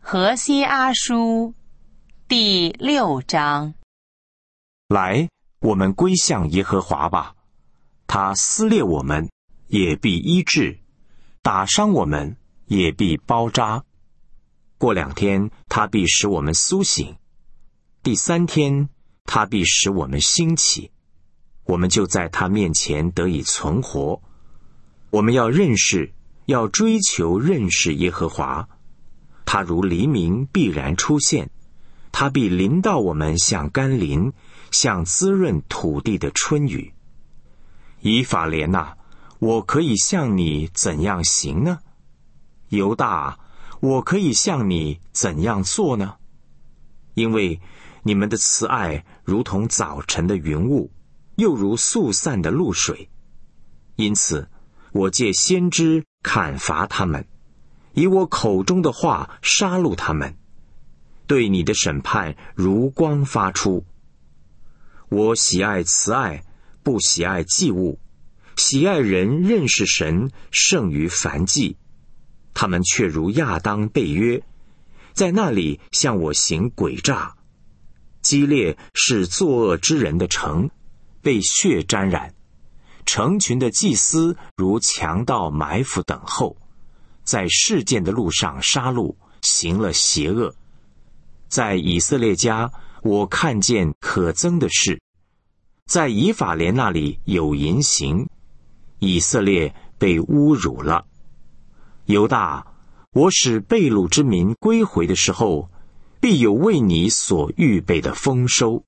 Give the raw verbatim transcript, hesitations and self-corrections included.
何西阿书第六章。 来，我们归向耶和华吧。他撕裂我们，也必医治；打伤我们，也必包扎。过两天，他必使我们苏醒；第三天，他必使我们兴起。我们就在他面前得以存活。我们要认识，要追求认识耶和华。他如黎明必然出现，他必临到我们，像甘霖，像滋润土地的春雨。以法莲啊，我可以向你怎样行呢？犹大啊，我可以向你怎样做呢？因为你们的慈爱如同早晨的云雾，又如速散的露水。因此我借先知砍伐他们，以我口中的话杀戮他们。对你的审判如光发出。我喜爱慈爱，不喜爱祭物，喜爱人认识神胜于燔祭。他们却如亚当背约，在那里向我行诡诈。基列是作恶之人的城，被血沾染。成群的祭司如强盗埋伏等候，在事件的路上杀戮，行了邪恶。在以色列家，我看见可憎的事，在以法莲那里有淫行，以色列被侮辱了。犹大，我使被掳之民归回的时候，必有为你所预备的丰收。